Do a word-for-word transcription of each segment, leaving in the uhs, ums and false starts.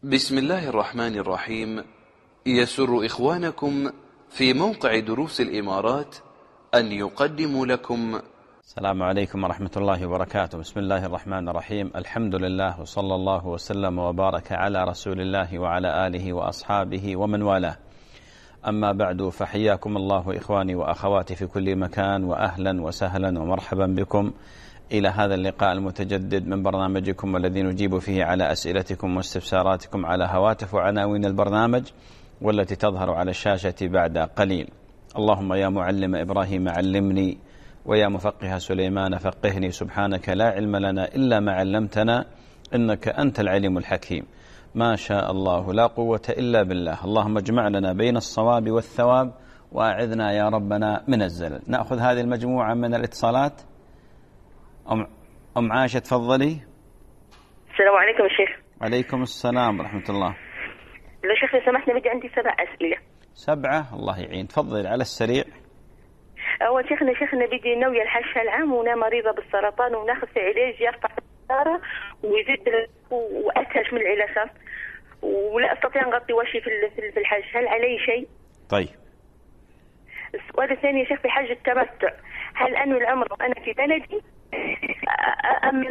بسم الله الرحمن الرحيم. يسر إخوانكم في موقع دروس الإمارات أن يقدموا لكم. السلام عليكم ورحمة الله وبركاته. بسم الله الرحمن الرحيم. الحمد لله وصلى الله وسلم وبارك على رسول الله وعلى آله وأصحابه ومن والاه. أما بعد، فحياكم الله إخواني وأخواتي في كل مكان، وأهلا وسهلا ومرحبا بكم إلى هذا اللقاء المتجدد من برنامجكم والذي نجيب فيه على أسئلتكم واستفساراتكم على هواتف وعناوين البرنامج والتي تظهر على الشاشة بعد قليل. اللهم يا معلم إبراهيم علمني، ويا مفقه سليمان فقهني، سبحانك لا علم لنا إلا ما علمتنا إنك أنت العليم الحكيم. ما شاء الله لا قوة إلا بالله. اللهم اجمع لنا بين الصواب والثواب، وأعذنا يا ربنا من الزلل. نأخذ هذه المجموعة من الاتصالات. أم, أم عائشة تفضلي. السلام عليكم يا شيخ. عليكم السلام ورحمة الله. لو شيخ لو سمحت، بدي عندي سبع أسئلة. سبعة؟ الله يعين. تفضلي على السريع. أول شيخنا شيخنا بدي ناوية الحج هالعام، وأنا مريضة بالسرطان وناخذ في علاج يرفع الحرارة ويزيد وأسهش من العلاج، ولا أستطيع أن أغطي وجهي في الحج. هل علي شيء؟ طيب. السؤال الثاني يا شيخ، في حج التمتع هل أنوي العمرة وأنا في بلدي أم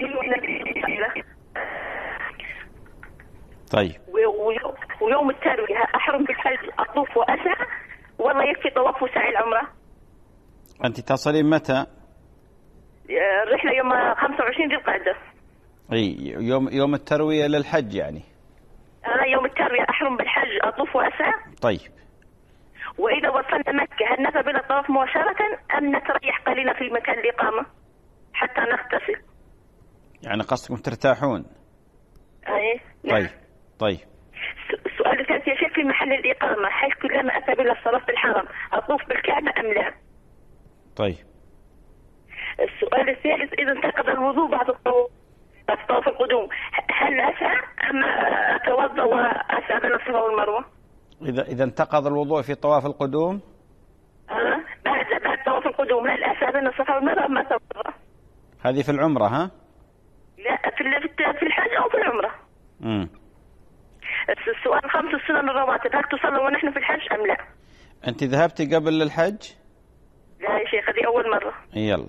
طيب. ويوم التروية أحرم بالحج أطوف وأسعى، والله يكفي طواف وسعي العمرة؟ أنت تصلين متى؟ الرحلة يوم خمسة وعشرين ذي القعدة. أي يوم يوم التروية للحج يعني. أنا يوم التروية أحرم بالحج أطوف وأسعى. طيب. وإذا وصلنا مكة هل نذهب إلى الطواف مباشرة أم نتريح قليلا في مكان الإقامة حتى نغتسل؟ يعني قصدكم ترتاحون؟ أي. طيب. طيب. السؤال الثالث يا شيخ، في محل الإقامة هل كلما أذهب إلى الصلاة في الحرم أطوف بالكعبة أم لا؟ طيب. السؤال الثالث، إذا انتقض الوضوء بعد الطواف طواف القدوم هل أسعى أم أتوضأ وأسعى بين الصفا والمروة؟ إذا إذا انتقض الوضوء في طواف القدوم؟ أه بعد بعد طواف القدوم هل أسعى بين الصفا والمروة أم أتوضأ؟ هذه في العمرة ها؟ لا، في في الحج أو في العمرة. امم السؤال الخامس، السنن الرواتب هل تصلى ونحن في الحج أم لا؟ أنت ذهبتي قبل الحج؟ لا يا شيخ، هذه أول مرة. يلا.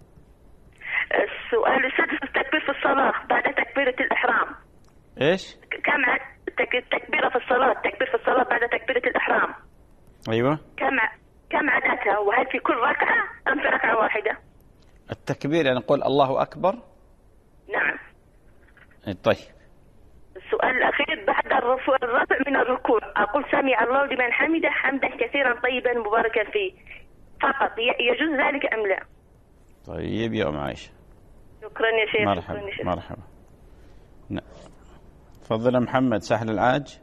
السؤال السادس، التكبير في الصلاة بعد تكبيرة الإحرام. إيش؟ كم عدد التكبيرة في الصلاة التكبير في الصلاة بعد تكبيرة الإحرام؟ أيوة. كم كم عددها، وهل في كل ركعة أم في ركعة واحدة؟ التكبير يعني نقول الله أكبر؟ نعم. طيب. السؤال الأخير، بعد الرفع الرفع من الركوع أقول سمع الله لمن حمده حمدا كثيرا طيبا مباركا فيه فقط، يجوز ذلك أم لا؟ طيب يا أم عائشة. شكرا يا شيخ. مرحبا. شكرا يا شيخ. مرحبا. نعم. تفضل محمد ساحل العاج.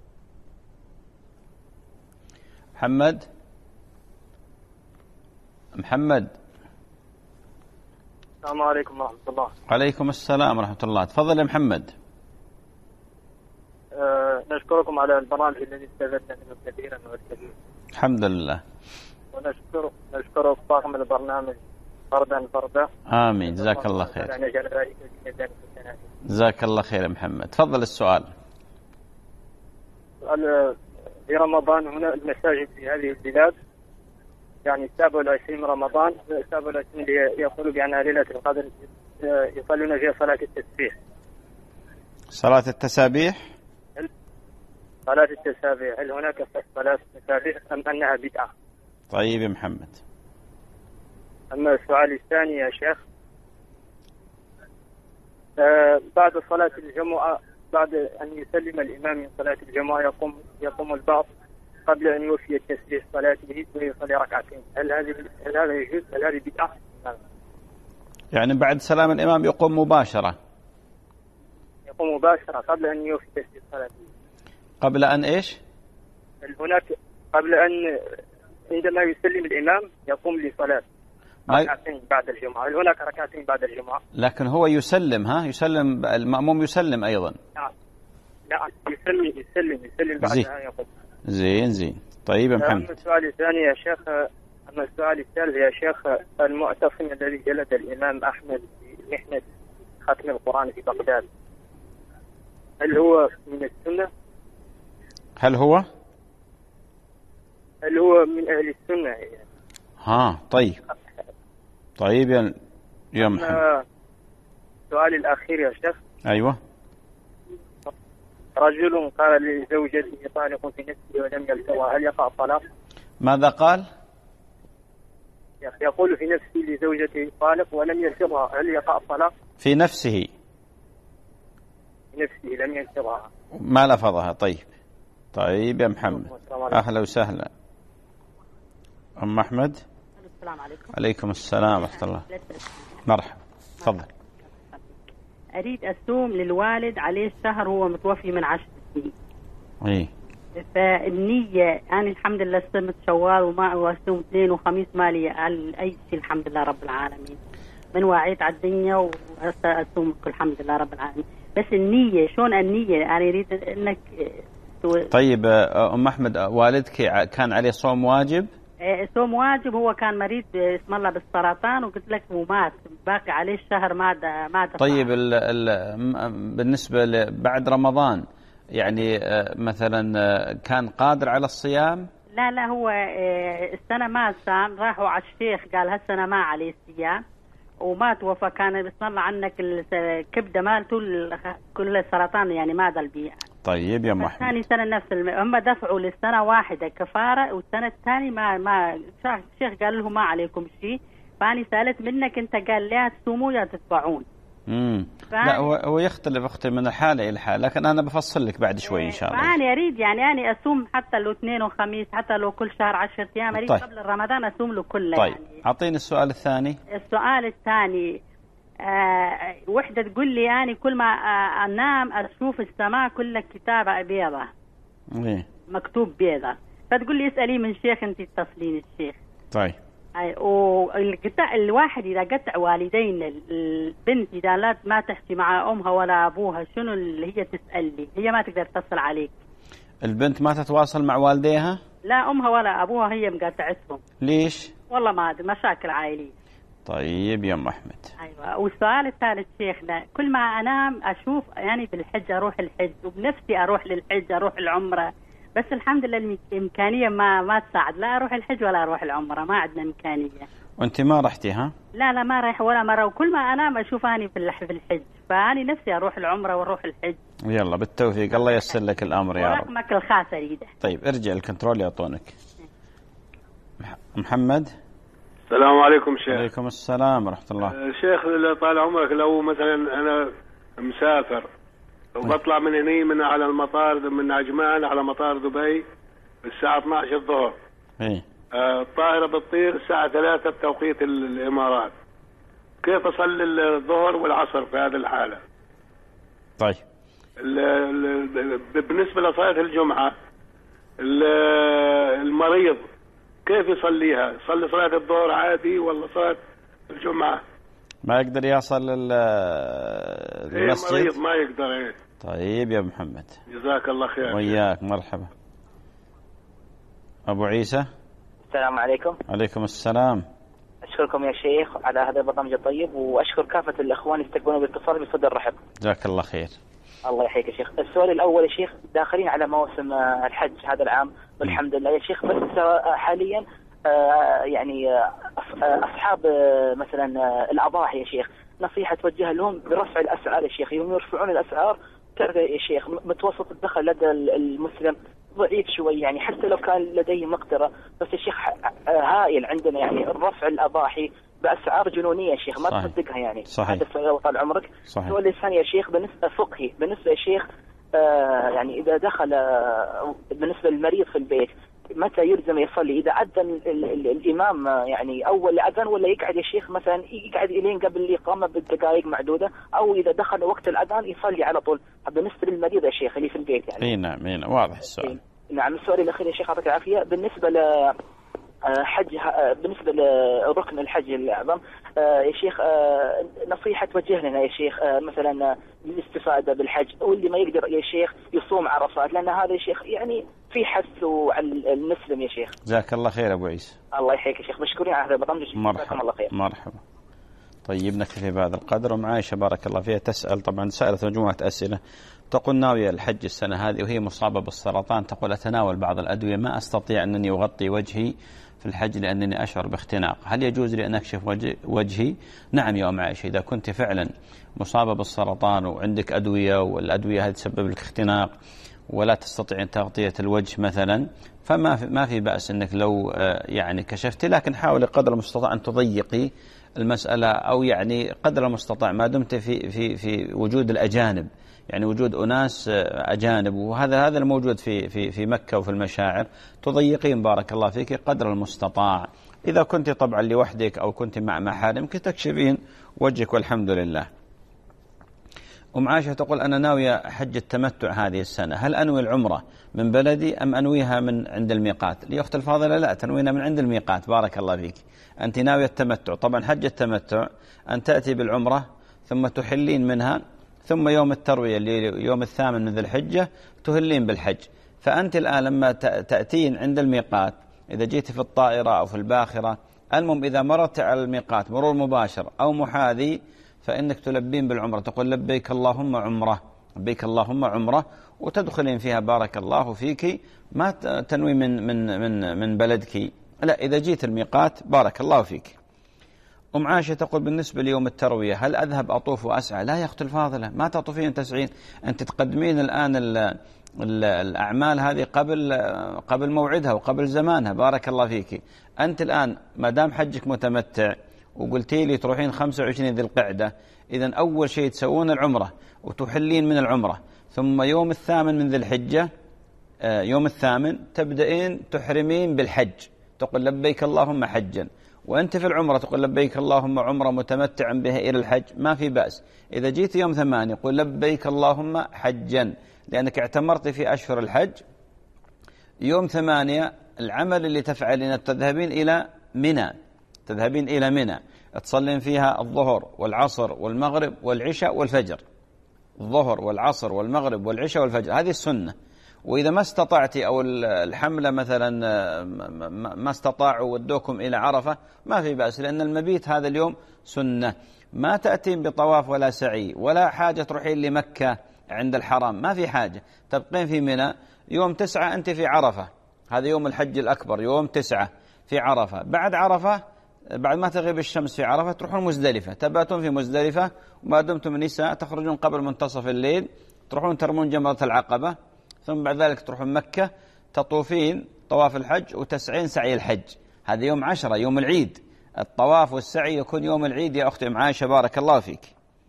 محمد محمد السلام عليكم ورحمة الله. عليكم السلام ورحمة الله. تفضل يا محمد. أه نشكركم على البرنامج الذي استفدنا منه كثيرا والكثير. الحمد لله. ونشكر نشكر طاقم البرنامج فردا فردا. آمين. جزاك الله خير. جزاك الله خير يا محمد. تفضل السؤال. سؤال، في رمضان هنا المساجد في هذه البلاد يعني السابع والعشرين رمضان السابع والعشرين يقولوا بأنها ليلة القدر يصلون فيها صلاة التسبيح. صلاة التسابيح؟ صلاة التسابيح هل هناك صلاة التسابيح أم أنها بدعة؟ طيب يا محمد. أما السؤال الثاني يا شيخ، آه بعد صلاة الجمعة بعد أن يسلم الإمام من صلاة الجمعة يقوم يقوم البعض قبل أن يوفي التسبيح صلاته ويصلي ركعتين، هل هذه هل هذا يجوز؟ هل هذه بدعة؟ يعني بعد سلام الإمام يقوم مباشرة؟ يقوم مباشرة قبل أن يوفي تسبيح صلاته. قبل أن إيش؟ هناك قبل أن عندما يسلم الإمام يقوم لصلاة ركعتين بعد الجمعة، هل هناك ركعتين بعد الجمعة؟ لكن هو يسلم ها يسلم المأموم يسلم أيضا. نعم. لا يسلم يسلم يسلم بعدها يقوم. زين زين. طيب يا محمد. أما السؤال الثاني يا شيخ، أما السؤال الثالث يا شيخ، المعتصم الذي جلد الإمام أحمد في محنة ختم القرآن في بغداد هل هو من السنة؟ هل هو هل هو من أهل السنة يعني؟ ها طيب طيب يا يا محمد. سؤالي الأخير يا شيخ. أيوة. رجل قال لزوجته طالق في نفسه ولم يلتقها، هل يقع الطلاق؟ ماذا قال؟ يقول في نفسه لزوجته طالق ولم يلتقها، هل يقع الطلاق؟ في نفسه في نفسه لم يلتقها، ما لفظها. طيب طيب يا محمد، أهلا وسهلا. أم أحمد. السلام عليكم. عليكم السلام ورحمة الله. مرحبا، تفضل. أريد أسوم للوالد عليه الشهر، هو متوفي من عشر سنين. إيه. فالنية أنا الحمد لله صمت شوال وما وأسوم اثنين وخميس مالي أي شيء الحمد لله رب العالمين. من وعيت على الدنيا وأسوم الحمد لله رب العالمين. بس النية شلون النية؟ أنا أريد إنك. طيب أم أحمد، والدك كان عليه صوم واجب؟ صوم واجب، هو كان مريض اسم الله بالسرطان وقلت لك ومات، باقي عليه الشهر ما ما دفع. طيب ال ال بالنسبة بعد رمضان يعني مثلا كان قادر على الصيام؟ لا لا هو السنة ما صام، راحوا على الشيخ قال هالسنة ما عليه الصيام وما توفى. كان بسم الله عنك الكبدة مالته كل السرطان يعني ما ذا البيع. طيب يا محمد. ثاني سنة نفس الم... هم دفعوا للسنة واحدة كفارة، والسنة الثانية ما ما الشيخ قال له ما عليكم شيء. فأنا سألت منك أنت قال لي تصوموا يا تدفعون. امم لا هو هو يختلف اختي من الحالة إلى الحالة، لكن أنا بفصل لك بعد شوي إن شاء الله. فأنا أريد يعني أنا أصوم حتى لو اثنين وخميس، حتى لو كل شهر عشرة أيام أريد. طيب. قبل رمضان أصوم له كله. طيب يعني. أعطيني السؤال الثاني. السؤال الثاني آه وحدة تقول لي يعني كل ما آه أنام أشوف السماء كلها كتابة بيضة. إيه. مكتوب بيضة، فتقول لي اسألي من شيخ أنت تصلين الشيخ. طيب. أي والقطع الواحد إذا قطع والدين البنت إذا لا ما تحكي مع أمها ولا أبوها شنو اللي هي تسأل لي؟ هي ما تقدر تتصل عليك. البنت ما تتواصل مع والديها؟ لا أمها ولا أبوها هي مقاطعتهم. ليش؟ والله ما أدري، مشاكل عائلية. طيب يا أم أحمد. أيوة. والسؤال الثالث شيخنا، كل ما أنام أشوف يعني بالحج أروح الحج وبنفسي أروح للحج أروح العمرة، بس الحمد لله الإمكانية ما ما تساعد لا أروح الحج ولا أروح العمرة، ما عندنا إمكانية. وأنت ما رحتي ها؟ لا لا ما رايح ولا مرة، وكل ما أنام أشوف أني في الحج، فأني نفسي أروح العمرة وأروح الحج. يلا بالتوفيق، الله ييسر لك الأمر يا رب. ورقمك الخاص أريده. طيب ارجع الكنترول يعطونك. محمد. السلام عليكم شيخ. عليكم السلام ورحمة الله. شيخ طال عمرك، لو مثلا أنا مسافر وبطلع من هني من على المطار من عجمان على مطار دبي الساعة اثني عشر الظهر. إيه. آه الطائرة بتطير الساعة ثلاثة بتوقيت الإمارات، كيف أصلي الظهر والعصر في هذه الحالة؟ طيب. بالنسبة لصلاة الجمعة المريض كيف يصليها؟ يصلي صلاة الظهر عادي ولا صلاة الجمعة؟ ما يقدر يصل المسجد؟ إيه مريض ما يقدر. إيه. طيب يا محمد جزاك الله خير. وياك مرحبا. أبو عيسى. السلام عليكم. عليكم السلام. أشكركم يا شيخ على هذا البرنامج الطيب، وأشكر كافة الأخوان يستقبلون باتصال بصدر رحب. جزاك الله خير. الله يحييك يا شيخ. السؤال الأول يا شيخ، داخلين على موسم الحج هذا العام والحمد لله يا شيخ، بس حاليا يعني أصحاب مثلا الأضاحي يا شيخ نصيحة توجه لهم برفع الأسعار يا شيخ، يوم يرفعون الأسعار تعرف يا شيخ متوسط الدخل لدى المسلم ضعيف شوي، يعني حتى لو كان لديه مقدرة، بس يا شيخ هائل عندنا يعني الرفع الأضاحي بأسعار جنونية يا شيخ ما تصدقها يعني. صحيح. هذا السؤال طال عمرك. السؤال الثاني يا شيخ بالنسبة فقهي، بالنسبة يا شيخ آه يعني إذا دخل آه بالنسبة للمريض في البيت متى يلزم يصلي؟ إذا أذن الإمام يعني أول أذن، ولا يقعد يا شيخ مثلا يقعد إلين قبل الإقامة بدقائق معدودة، أو إذا دخل وقت الأذان يصلي على طول؟ بالنسبة للمريض يا شيخ اللي في البيت يعني. إيه نعم إيه واضح السؤال. نعم. السؤال الأخير يا شيخ يعطيك العافية، بالنسبة ل حج بالنسبة لركن الحج الأعظم يا شيخ نصيحة توجه لنا يا شيخ مثلا للاستفادة بالحج، واللي ما يقدر يا شيخ يصوم عرفات، لأن هذا يا شيخ يعني في حث على المسلم يا شيخ. جزاك الله خير أبو عيسى. الله يحييك يا شيخ، مشكورين على هذا البرنامج. مرحبا. الله خير. مرحبا. طيب نكتفي بهذا القدر. ومع عائشة بارك الله فيها تسأل، طبعا سألت مجموعة أسئلة، تقول ناوية الحج السنة هذه وهي مصابة بالسرطان، تقول أتناول بعض الأدوية ما أستطيع أنني أغطي وجهي في الحج لأنني أشعر باختناق، هل يجوز لي أن أكشف وجهي؟ نعم يا أم عائشة، إذا كنت فعلا مصابة بالسرطان وعندك أدوية والأدوية هذه تسبب لك اختناق ولا تستطيع تغطية الوجه مثلا، فما في ما في بأس أنك لو يعني كشفتي، لكن حاولي قدر المستطاع أن تضيقي المسألة، أو يعني قدر المستطاع ما دمت في في في وجود الأجانب، يعني وجود أناس أجانب، وهذا هذا الموجود في في في مكة وفي المشاعر، تضيقين بارك الله فيك قدر المستطاع. إذا كنت طبعا لوحدك أو كنت مع محارمك تكشفين وجهك والحمد لله. أم عائشة تقول أنا ناوية حج التمتع هذه السنة، هل أنوي العمرة من بلدي أم أنويها من عند الميقات؟ لي أخت الفاضلة لا، تنوينا من عند الميقات بارك الله فيك. أنت ناوية التمتع، طبعا حج التمتع أن تأتي بالعمرة ثم تحلين منها، ثم يوم التروية اللي يوم الثامن من ذي الحجة تهلين بالحج. فأنت الآن لما تأتين عند الميقات، إذا جيت في الطائرة أو في الباخرة، المهم إذا مرت على الميقات مرور مباشر أو محاذي، فإنك تلبين بالعمرة، تقول لبيك اللهم عمرة، لبيك اللهم عمرة، وتدخلين فيها بارك الله فيك، ما تنوي من من من من بلدك، لا إذا جيت الميقات بارك الله فيك. أم عائشة تقول بالنسبة ليوم التروية هل أذهب أطوف وأسعى؟ لا يا أخت الفاضلة، ما تطوفين تسعين، أنت تقدمين الآن ال ال الأعمال هذه قبل قبل موعدها وقبل زمانها بارك الله فيك. أنت الآن ما دام حجك متمتع وقلتي لي تروحين خمسة وعشرين ذي القعدة، إذن أول شيء تسوون العمرة وتحلين من العمرة، ثم يوم الثامن من ذي الحجة، يوم الثامن تبدأين تحرمين بالحج، تقول لبيك اللهم حجا، وأنت في العمرة تقول لبيك اللهم عمرة متمتعا بها إلى الحج، ما في بأس. إذا جيت يوم ثمانية قل لبيك اللهم حجا، لأنك اعتمرت في أشهر الحج. يوم ثمانية العمل اللي تفعلين تذهبين إلى منى، تذهبين إلى منى تصلين فيها الظهر والعصر والمغرب والعشاء والفجر، الظهر والعصر والمغرب والعشاء والفجر، هذه السنة. وإذا ما استطعتي أو الحملة مثلا ما استطاعوا ودوكم إلى عرفة ما في بأس، لأن المبيت هذا اليوم سنة، ما تأتين بطواف ولا سعي ولا حاجة تروحين لمكة عند الحرام، ما في حاجة، تبقين في منى. يوم تسعة أنت في عرفة، هذا يوم الحج الأكبر، يوم تسعة في عرفة. بعد عرفة بعد ما تغيب الشمس في عرفة تروحون مزدلفة، تباتون في مزدلفة، وما دمتم نساء تخرجون قبل منتصف الليل، تروحون ترمون جمرة العقبة، ثم بعد ذلك تروحون مكة تطوفين طواف الحج وتسعين سعي الحج، هذا يوم عشرة يوم العيد. الطواف والسعي يكون يوم العيد يا أختي أم عائشة بارك الله فيك.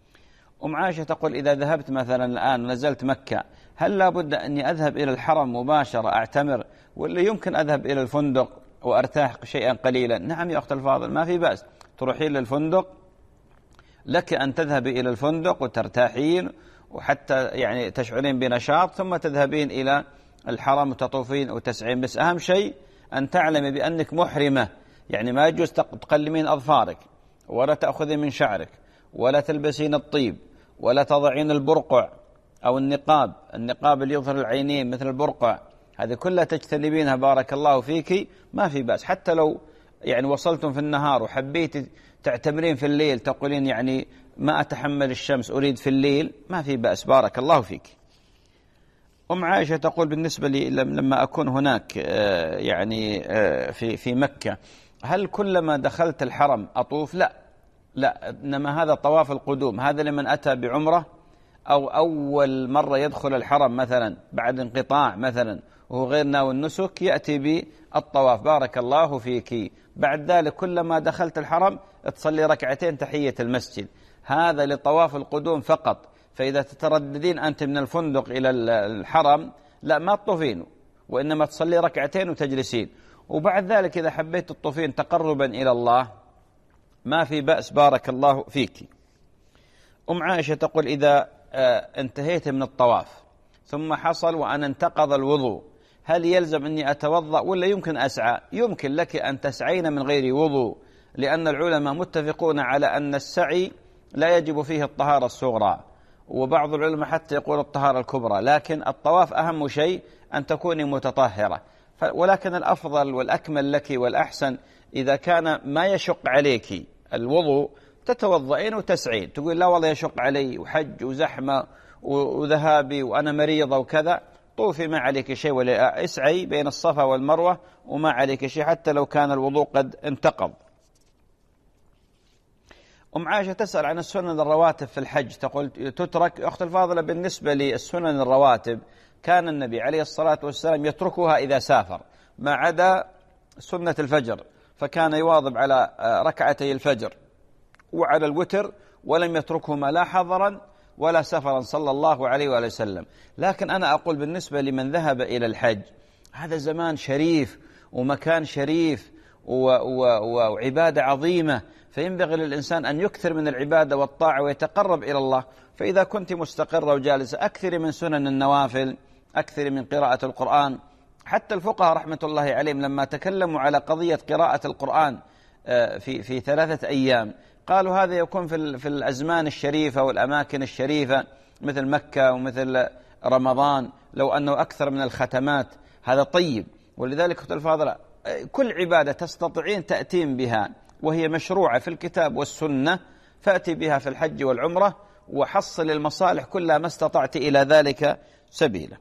أم عائشة تقول إذا ذهبت مثلا الآن نزلت مكة، هل لابد أني أذهب إلى الحرم مباشرة أعتمر، ولا يمكن أذهب إلى الفندق وأرتاح شيئا قليلا؟ نعم يا أخت الفاضل ما في بأس، تروحين للفندق، لك أن تذهبي إلى الفندق وترتاحين وحتى يعني تشعرين بنشاط، ثم تذهبين إلى الحرم وتطوفين وتسعين. بس أهم شيء أن تعلمي بأنك محرمة، يعني ما يجوز تقلمين أظفارك ولا تأخذين من شعرك ولا تلبسين الطيب ولا تضعين البرقع أو النقاب، النقاب اللي يظهر العينين مثل البرقع، هذه كلها تجتنبينها بارك الله فيك، ما في بأس. حتى لو يعني وصلتم في النهار وحبيت تعتمرين في الليل، تقولين يعني ما أتحمل الشمس أريد في الليل، ما في بأس بارك الله فيك. أم عائشة تقول بالنسبة لي لما أكون هناك يعني في في مكة، هل كلما دخلت الحرم أطوف؟ لا لا، إنما هذا طواف القدوم، هذا لمن أتى بعمرة أو أول مرة يدخل الحرم مثلا بعد انقطاع مثلا وهو غير ناوي النسك، يأتي بالطواف بارك الله فيك. بعد ذلك كلما دخلت الحرم تصلي ركعتين تحية المسجد، هذا لطواف القدوم فقط. فإذا تترددين أنت من الفندق إلى الحرم لا ما تطوفين، وإنما تصلي ركعتين وتجلسين، وبعد ذلك إذا حبيت تطوفين تقربا إلى الله ما في بأس بارك الله فيك. أم عائشة تقول إذا انتهيت من الطواف ثم حصل وأن انتقض الوضوء، هل يلزم أني أتوضأ ولا يمكن أسعى؟ يمكن لك أن تسعين من غير وضوء، لأن العلماء متفقون على أن السعي لا يجب فيه الطهارة الصغرى، وبعض العلماء حتى يقول الطهارة الكبرى، لكن الطواف أهم شيء أن تكوني متطهرة. ولكن الأفضل والأكمل لك والأحسن إذا كان ما يشق عليك الوضوء تتوضئين وتسعين، تقول لا والله يشق علي وحج وزحمة وذهابي وأنا مريضة وكذا، طوفي ما عليك شيء، ولا اسعي بين الصفا والمروة وما عليك شيء حتى لو كان الوضوء قد انتقض. أم عائشة تسأل عن السنن الرواتب في الحج، تقول تترك. أخت الفاضلة، بالنسبة للسنن الرواتب كان النبي عليه الصلاة والسلام يتركها إذا سافر، ما عدا سنة الفجر، فكان يواظب على ركعتي الفجر وعلى الوتر، ولم يتركهما لا حضرا ولا سفرا صلى الله عليه وآله وسلم. لكن أنا أقول بالنسبة لمن ذهب إلى الحج، هذا زمان شريف ومكان شريف وعبادة عظيمة، فينبغي للإنسان أن يكثر من العبادة والطاعة ويتقرب إلى الله. فإذا كنت مستقرة وجالسة، أكثر من سنن النوافل، أكثر من قراءة القرآن. حتى الفقهاء رحمة الله عليهم لما تكلموا على قضية قراءة القرآن في في ثلاثة أيام، قالوا هذا يكون في في الأزمان الشريفة والأماكن الشريفة مثل مكة ومثل رمضان، لو أنه أكثر من الختمات هذا طيب. ولذلك أخت الفاضلة، كل عبادة تستطيعين تأتين بها وهي مشروعة في الكتاب والسنة فأتي بها في الحج والعمرة، وحصل المصالح كلها ما استطعت إلى ذلك سبيلا.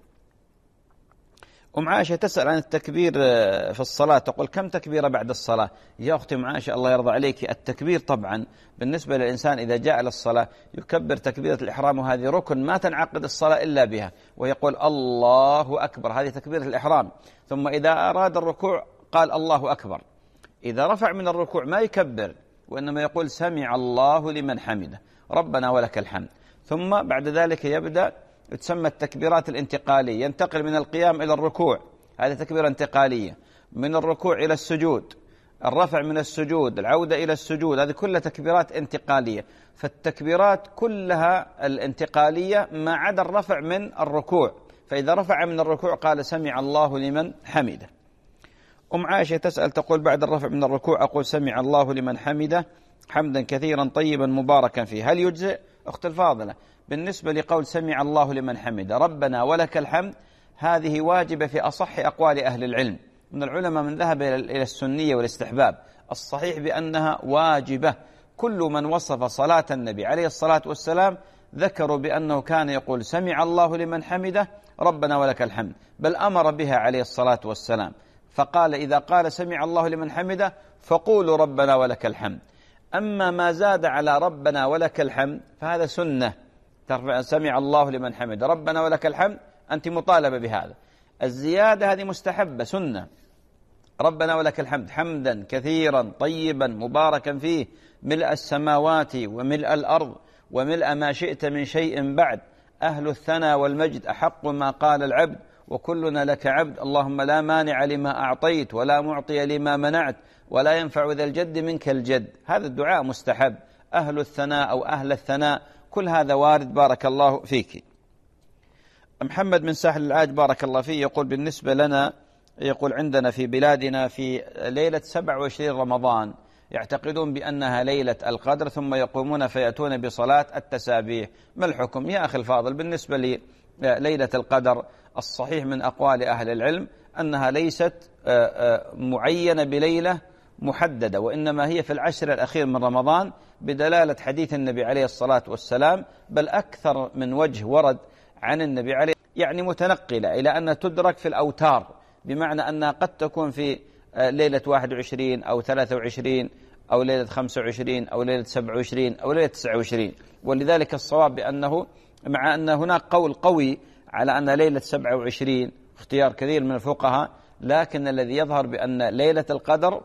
أم عائشة تسأل عن التكبير في الصلاة، تقول كم تكبيرة بعد الصلاة؟ يا أختي أم عائشة الله يرضى عليك، التكبير طبعا بالنسبة للإنسان إذا جاء للصلاة يكبر تكبيرة الإحرام، وهذه ركن ما تنعقد الصلاة إلا بها، ويقول الله أكبر، هذه تكبيرة الإحرام. ثم إذا أراد الركوع قال الله أكبر. إذا رفع من الركوع ما يكبر، وإنما يقول سمع الله لمن حمده ربنا ولك الحمد. ثم بعد ذلك يبدأ، تسمى التكبيرات الانتقالية، ينتقل من القيام إلى الركوع، هذه تكبيرة انتقالية، من الركوع إلى السجود، الرفع من السجود، العودة إلى السجود، هذه كلها تكبيرات انتقالية. فالتكبيرات كلها الانتقالية ما عدا الرفع من الركوع، فإذا رفع من الركوع قال سمع الله لمن حمده. أم عائشة تسأل تقول بعد الرفع من الركوع أقول سمع الله لمن حمده حمدا كثيرا طيبا مباركا فيه، هل يجزئ؟ أخت الفاضلة، بالنسبة لقول سمع الله لمن حمده ربنا ولك الحمد، هذه واجبة في أصح أقوال أهل العلم. من العلماء من ذهب إلى السنية والاستحباب، الصحيح بأنها واجبة. كل من وصف صلاة النبي عليه الصلاة والسلام ذكروا بأنه كان يقول سمع الله لمن حمده ربنا ولك الحمد، بل أمر بها عليه الصلاة والسلام، فقال إذا قال سمع الله لمن حمده فقولوا ربنا ولك الحمد. أما ما زاد على ربنا ولك الحمد فهذا سنة، ترفع سمع الله لمن حمده ربنا ولك الحمد، أنت مطالبة بهذا. الزيادة هذه مستحبة سنة، ربنا ولك الحمد حمدا كثيرا طيبا مباركا فيه ملء السماوات وملء الأرض وملء ما شئت من شيء بعد، أهل الثنى والمجد أحق ما قال العبد وكلنا لك عبد، اللهم لا مانع لما أعطيت ولا معطي لما منعت ولا ينفع ذا الجد منك الجد. هذا الدعاء مستحب، أهل الثناء أو أهل الثناء، كل هذا وارد. بارك الله فيك. محمد من ساحل العاج بارك الله فيه يقول بالنسبة لنا، يقول عندنا في بلادنا في ليلة سبعة وعشرين رمضان يعتقدون بأنها ليلة القدر، ثم يقومون فيأتون بصلاة التسابيح، ما الحكم؟ يا أخي الفاضل، بالنسبة لليلة القدر الصحيح من أقوال أهل العلم أنها ليست معينة بليلة محددة، وإنما هي في العشر الأخير من رمضان بدلالة حديث النبي عليه الصلاة والسلام، بل أكثر من وجه ورد عن النبي عليه، يعني متنقلة إلى أن تدرك في الأوتار، بمعنى أنها قد تكون في ليلة واحد وعشرين أو ثلاثة وعشرين أو ليلة خمسة وعشرين أو ليلة سبعة وعشرين أو ليلة تسعة وعشرين. ولذلك الصواب بأنه مع أن هناك قول قوي على أن ليلة سبعة وعشرين اختيار كثير من الفقهاء، لكن الذي يظهر بأن ليلة القدر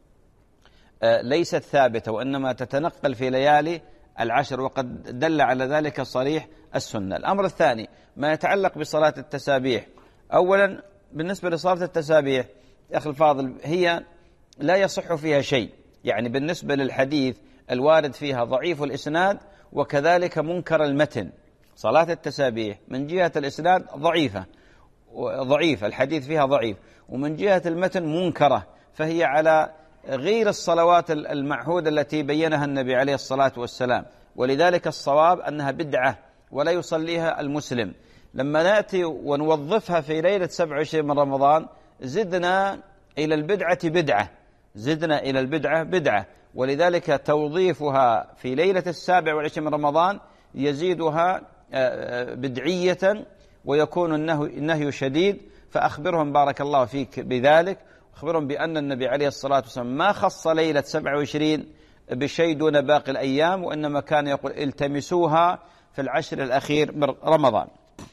ليست ثابتة وإنما تتنقل في ليالي العشر، وقد دل على ذلك صريح السنة. الأمر الثاني ما يتعلق بصلاة التسابيح. أولا بالنسبة لصلاة التسابيح يا أخي الفاضل، هي لا يصح فيها شيء، يعني بالنسبة للحديث الوارد فيها ضعيف الإسناد وكذلك منكر المتن. صلاة التسابيح من جهة الإسناد ضعيفة ضعيف الحديث فيها ضعيف، ومن جهة المتن منكرة، فهي على غير الصلوات المعهودة التي بينها النبي عليه الصلاة والسلام. ولذلك الصواب أنها بدعة ولا يصليها المسلم. لما نأتي ونوظفها في ليلة سبعة وعشرين من رمضان زدنا إلى البدعة بدعة، زدنا إلى البدعة بدعة. ولذلك توظيفها في ليلة السابع والعشرين من رمضان يزيدها بدعية ويكون النهي شديد. فأخبرهم بارك الله فيك بذلك، أخبرهم بأن النبي عليه الصلاة والسلام ما خص ليلة سبعة وعشرين بشيء دون باقي الأيام، وإنما كان يقول التمسوها في العشر الأخير من رمضان.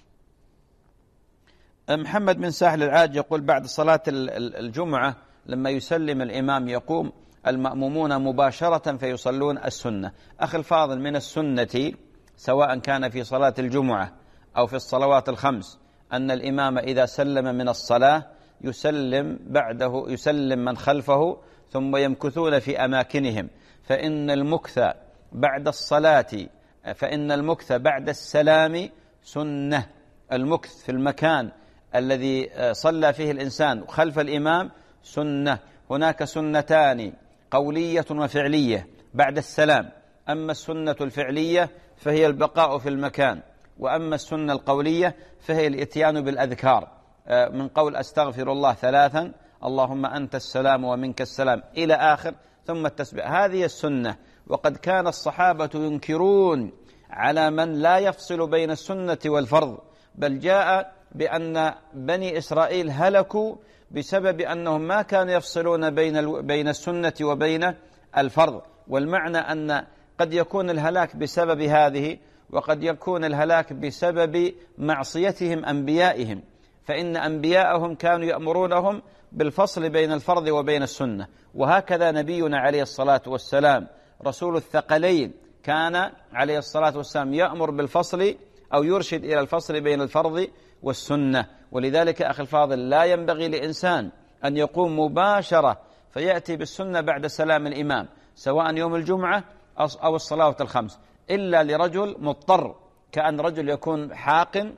محمد بن ساحل العاج يقول بعد صلاة الجمعة لما يسلم الإمام يقوم المأمومون مباشرة فيصلون السنة. أخي الفاضل، من السنة سواء كان في صلاة الجمعة أو في الصلوات الخمس أن الإمام إذا سلم من الصلاة يسلم بعده يسلم من خلفه ثم يمكثون في أماكنهم، فإن المكث بعد الصلاة فإن المكث بعد السلام سنة. المكث في المكان الذي صلى فيه الإنسان خلف الإمام سنة. هناك سنتان قولية وفعلية بعد السلام، أما السنة الفعلية فهي البقاء في المكان، وأما السنة القولية فهي الإتيان بالأذكار من قول أستغفر الله ثلاثا، اللهم أنت السلام ومنك السلام إلى آخر، ثم التسبيح. هذه السنة. وقد كان الصحابة ينكرون على من لا يفصل بين السنة والفرض، بل جاء بأن بني إسرائيل هلكوا بسبب أنهم ما كانوا يفصلون بين بين السنة وبين الفرض. والمعنى أن قد يكون الهلاك بسبب هذه، وقد يكون الهلاك بسبب معصيتهم أنبيائهم، فإن أنبياءهم كانوا يأمرونهم بالفصل بين الفرض وبين السنة. وهكذا نبينا عليه الصلاة والسلام رسول الثقلين كان عليه الصلاة والسلام يأمر بالفصل أو يرشد إلى الفصل بين الفرض والسنة. ولذلك أخي الفاضل لا ينبغي لإنسان أن يقوم مباشرة فيأتي بالسنة بعد سلام الإمام سواء يوم الجمعة أو الصلاة الخمس، إلا لرجل مضطر، كأن رجل يكون حاقن،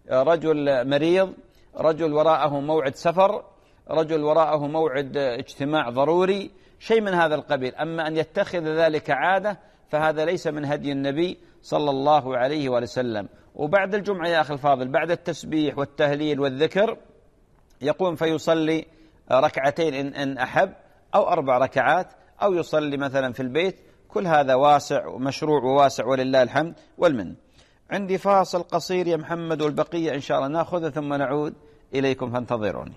رجل مريض، رجل وراءه موعد سفر، رجل وراءه موعد اجتماع ضروري، شيء من هذا القبيل. أما أن يتخذ ذلك عادة فهذا ليس من هدي النبي صلى الله عليه وسلم. وبعد الجمعة يا أخي الفاضل بعد التسبيح والتهليل والذكر يقوم فيصلي ركعتين إن أحب، أو أربع ركعات، أو يصلي مثلا في البيت. كل هذا واسع ومشروع وواسع ولله الحمد والمن. عندي فاصل قصير يا محمد، والبقية إن شاء الله نأخذه ثم نعود إليكم فانتظروني.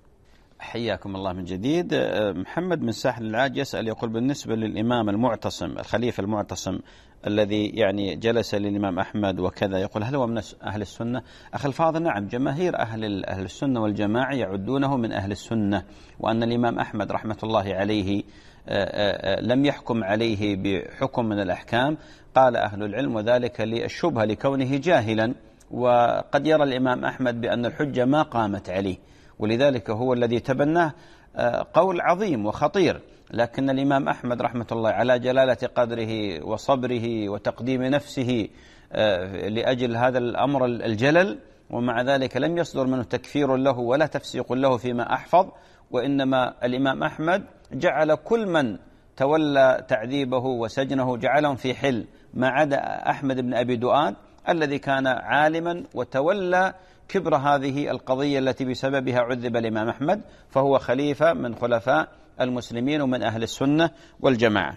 حياكم الله من جديد. محمد من ساحل العاج يسأل يقول بالنسبة للإمام المعتصم الخليفة المعتصم الذي يعني جلس للإمام أحمد وكذا، يقول هل هو من أهل السنة؟ أخي الفاضل نعم، جماهير أهل أهل السنة والجماعة يعدونه من أهل السنة، وأن الإمام أحمد رحمة الله عليه لم يحكم عليه بحكم من الأحكام، قال أهل العلم، وذلك للشبهة لكونه جاهلا، وقد يرى الإمام أحمد بأن الحجة ما قامت عليه، ولذلك هو الذي تبناه. قول عظيم وخطير، لكن الإمام أحمد رحمة الله على جلالة قدره وصبره وتقديم نفسه لأجل هذا الأمر الجلل، ومع ذلك لم يصدر منه تكفير له ولا تفسيق له فيما أحفظ، وإنما الإمام أحمد جعل كل من تولى تعذيبه وسجنه جعلهم في حل، ما عدا أحمد بن أبي دؤاد الذي كان عالما وتولى كبر هذه القضية التي بسببها عذب الإمام أحمد، فهو خليفة من خلفاء المسلمين ومن أهل السنة والجماعة.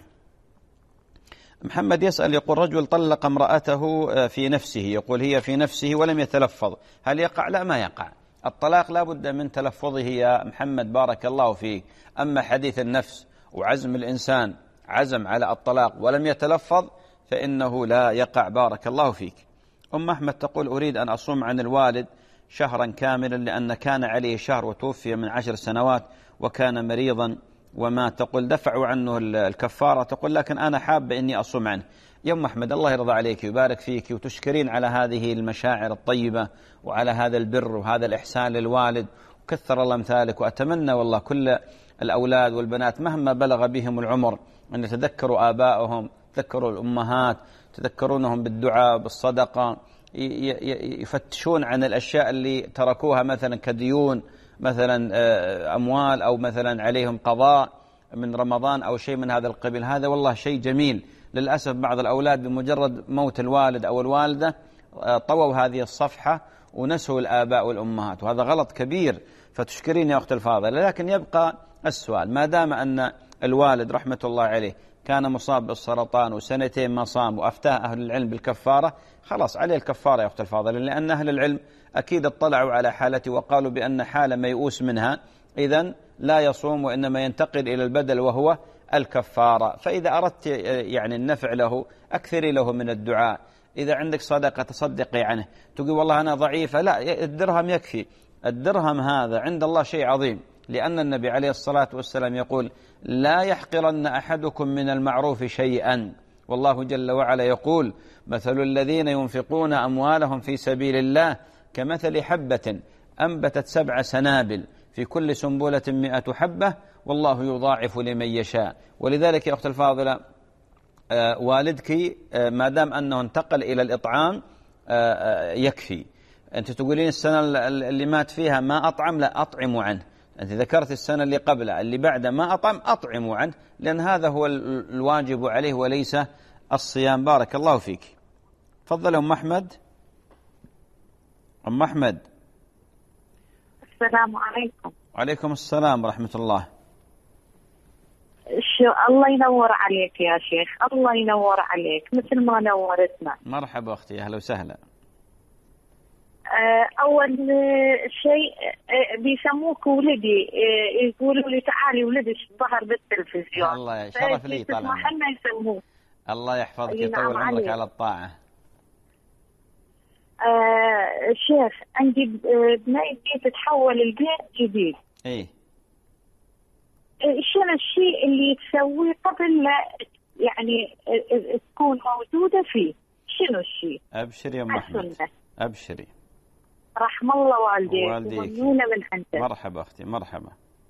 محمد يسأل يقول رجل طلق امرأته في نفسه، يقول هي في نفسه ولم يتلفظ، هل يقع؟ لا، ما يقع. الطلاق لا بد من تلفظه يا محمد بارك الله فيك. أما حديث النفس وعزم الإنسان عزم على الطلاق ولم يتلفظ فإنه لا يقع بارك الله فيك. أم أحمد تقول أريد أن أصوم عن الوالد شهرا كاملا لأن كان عليه شهر وتوفي من عشر سنوات وكان مريضا، وما تقول دفعوا عنه الكفارة، تقول لكن أنا حابة إني أصوم عنه. يا أم أحمد الله يرضى عليك ويبارك فيك وتشكرين على هذه المشاعر الطيبة وعلى هذا البر وهذا الإحسان للوالد، وكثر الله أمثالك. وأتمنى والله كل الأولاد والبنات مهما بلغ بهم العمر أن يتذكروا آبائهم، يتذكروا الأمهات، تذكرونهم بالدعاء بالصدقة، يفتشون عن الأشياء اللي تركوها مثلا كديون، مثلا أموال، أو مثلا عليهم قضاء من رمضان أو شيء من هذا القبيل. هذا والله شيء جميل. للأسف بعض الأولاد بمجرد موت الوالد أو الوالدة طووا هذه الصفحة ونسوا الآباء والأمهات، وهذا غلط كبير. فتشكرين يا أخت الفاضلة. لكن يبقى السؤال، ما دام أن الوالد رحمة الله عليه كان مصاب بالسرطان وسنتين ما صام وأفتاه أهل العلم بالكفارة، خلاص عليه الكفارة يا أخت الفاضل، لأن أهل العلم أكيد اطلعوا على حالته وقالوا بأن حالة ميؤوس منها، إذن لا يصوم وإنما ينتقل إلى البدل وهو الكفارة. فإذا أردت يعني النفع له أكثري له من الدعاء، إذا عندك صدقة تصدقي عنه، تقول والله أنا ضعيفة، لا، الدرهم يكفي. الدرهم هذا عند الله شيء عظيم، لأن النبي عليه الصلاة والسلام يقول لا يحقرن أحدكم من المعروف شيئا، والله جل وعلا يقول مثل الذين ينفقون أموالهم في سبيل الله كمثل حبة أنبتت سبع سنابل في كل سنبلة مئة حبة والله يضاعف لمن يشاء. ولذلك يا أخت الفاضلة آه والدك آه ما دام أنه انتقل إلى الإطعام آه آه يكفي. أنت تقولين السنة اللي مات فيها ما أطعم، لا، أطعموا عنه. أنت ذكرت السنة اللي قبلها اللي بعدها ما أطعم، أطعموا عنه، لأن هذا هو الواجب عليه وليس الصيام. بارك الله فيك. تفضل أم أحمد. أم أحمد. السلام عليكم. وعليكم السلام ورحمة الله. شو الله ينور عليك يا شيخ، الله ينور عليك مثل ما نورتنا. مرحبا أختي، أهلا وسهلا. أول شيء بيسموك ولدي، يقولوا لي تعالي ولدي ظهر بالتلفزيون. الله شرف لي طال عمرك. ما يسموه. الله يحفظك يطول عمرك على الطاعة. آه شيخ، عندي بنيتي تتحول البيت جديد. ايه. شنو الشيء اللي تسويه قبل لا يعني تكون موجودة فيه؟ شنو الشيء؟ أبشري يا أم أحمد، أبشري. رحم الله والديك والديك ومنونة من عندك. مرحبا أختي، مرحبا.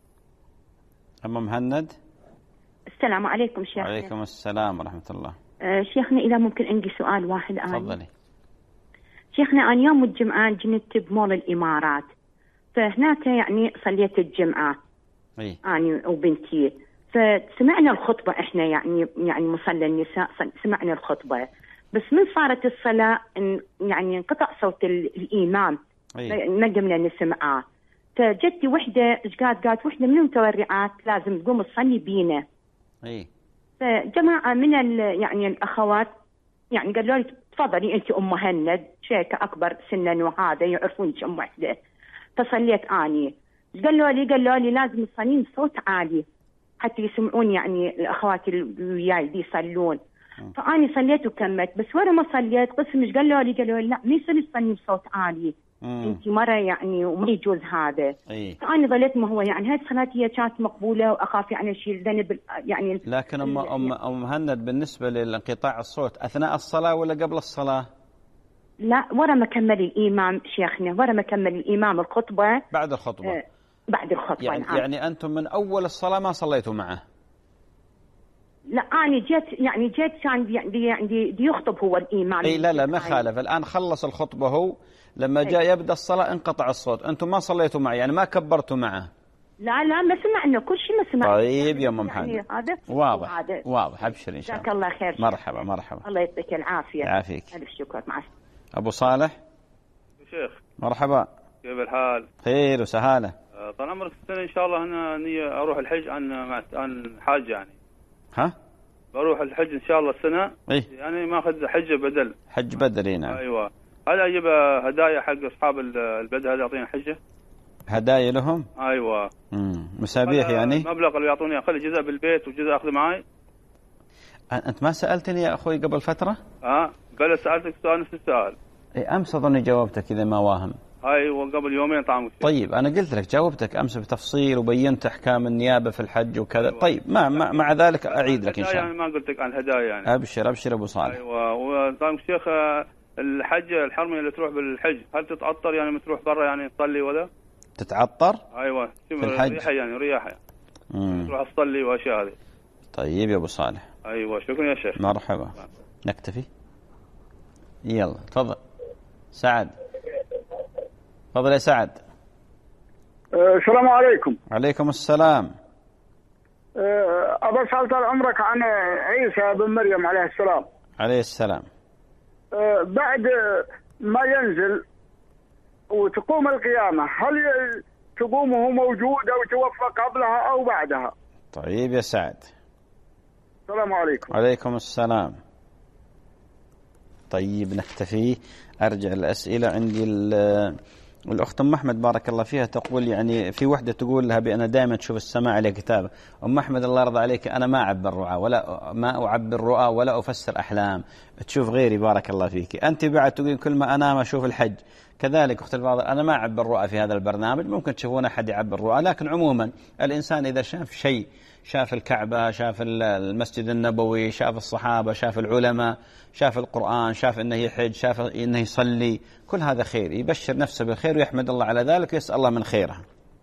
أم مهند. السلام عليكم شيخنا. وعليكم السلام ورحمة الله. أه شيخنا إذا ممكن عندي سؤال واحد آني. تفضلي. شيخنا أنا يوم الجمعة جنت بمول الإمارات، فهناك يعني صليت الجمعة إيه؟ أنا وبنتي، فسمعنا الخطبة إحنا يعني يعني مصلى النساء سمعنا الخطبة، بس من صارت الصلاة يعني انقطع صوت الإمام. إيه؟ ما قمنا نسمعه. فجدتي وحدة إيش قالت قالت وحدة من المتورعات لازم تقوم تصلي بينا. إيه؟ فجماعة من يعني الأخوات يعني قالوا لي تفضلي أنت أم مهند شيكة أكبر سنا وهذا يعرفونك أم وحدة. فصليت أني. قالوا لي قالوا لي لازم تصلين بصوت عالي حتى يسمعون يعني الأخوات اللي وياي يصلون. فأني صليت وكملت، بس ورا ما صليت قسم قالوا لي قالوا لي لا ما يصير تصلين بصوت عالي. انت مرة يعني وما يجوز هذا. أيه. فأنا ظليت ما هو يعني هاي الصلاة هي كانت مقبولة وأخاف يعني أشيل ذنب يعني. لكن أم أم أم مهند بالنسبة لانقطاع الصوت أثناء الصلاة ولا قبل الصلاة؟ لا ورا ما كمل الإمام شيخنا، ورا ما كمل الإمام الخطبة. بعد الخطبة. آه بعد الخطبة. يعني, نعم. يعني أنتم من أول الصلاة ما صليتوا معه؟ لا أنا جيت يعني جيت كان يعني يعني يخطب هو الإمام. اي لا لا ما خالف، الآن خلص الخطبة هو، لما جاء يبدأ الصلاة انقطع الصوت، أنتم ما صليتوا معه يعني ما كبرتوا معه؟ لا لا ما سمعنا كل شيء ما سمعنا. طيب يا أم محمد يعني هذا واضح هذا. واضح. أبشر إن شاء الله. جزاك الله خير. مرحبا مرحبا. الله يعطيك العافية. يعافيك. ألف شكر. مع السلامة. أبو صالح. شيخ مرحبا. كيف الحال؟ خير وسهالة. طال عمرك السنة إن شاء الله أنا نية أروح الحج عن مع عن حاج يعني. ها؟ بروح الحج إن شاء الله السنة. إيه؟ يعني ما أخذ حجة بدل. حج بدل. نعم. أيوة. هل أجيب هدايا حق أصحاب البدل هذا يعطينا حجة؟ هدايا لهم؟ أيوة. امم مسابيح يعني؟ المبلغ اللي يعطوني أخلي جزء بالبيت وجزء أخذ معي. أنت ما سألتني يا أخوي قبل فترة؟ اه قال سألتك سؤال نفس السؤال. إيه أمس أظني جاوبتك إذا ما واهم. أيوة قبل يومين طعمك. طيب أنا قلت لك جاوبتك أمس بتفصيل وبينت أحكام النيابة في الحج وكذا. أيوة. طيب مع, مع مع ذلك أعيد لك إن شاء الله. يعني ما قلت لك عن الهدايا يعني. أبشر أبشر أبو صالح. أيوة. وطيب شيخ الحجة الحرمية اللي تروح بالحج هل تتعطر يعني تروح برا يعني تصلي ولا؟ تتعطر؟ أيوة. في الحج. ريحة يعني رياحة يعني. امم تروح تصلي وأشياء هذه. طيب يا أبو صالح. أيوة شكرا يا شيخ. مرحبا. نكتفي. يلا تفضل. سعد. تفضل يا سعد. السلام عليكم. عليكم السلام. أبا سأل طال عمرك عن عيسى بن مريم عليه السلام. عليه السلام. بعد ما ينزل وتقوم القيامة هل تقوم وهو موجود أو توفى قبلها أو بعدها؟ طيب يا سعد. السلام عليكم. وعليكم السلام. طيب نكتفي. أرجع الأسئلة. عندي الأخت أم أحمد بارك الله فيها تقول يعني في وحدة تقول لها بأن دائما تشوف السماء على كتابة. أم أحمد الله يرضى عليك، أنا ما أعبر رؤى ولا ما أعبر رؤى ولا أفسر أحلام، تشوف غيري بارك الله فيك. أنت بعد تقول كل ما أنام أشوف الحج، كذلك أخت الفاضل أنا ما أعبر رؤى في هذا البرنامج، ممكن تشوفون أحد يعبر رؤى، لكن عموما الإنسان إذا شاف شيء، شاف الكعبة، شاف المسجد النبوي، شاف الصحابة، شاف العلماء، شاف القرآن، شاف أنه يحج، شاف أنه يصلي، كل هذا خير، يبشر نفسه بالخير ويحمد الله على ذلك ويسأل الله من خيره.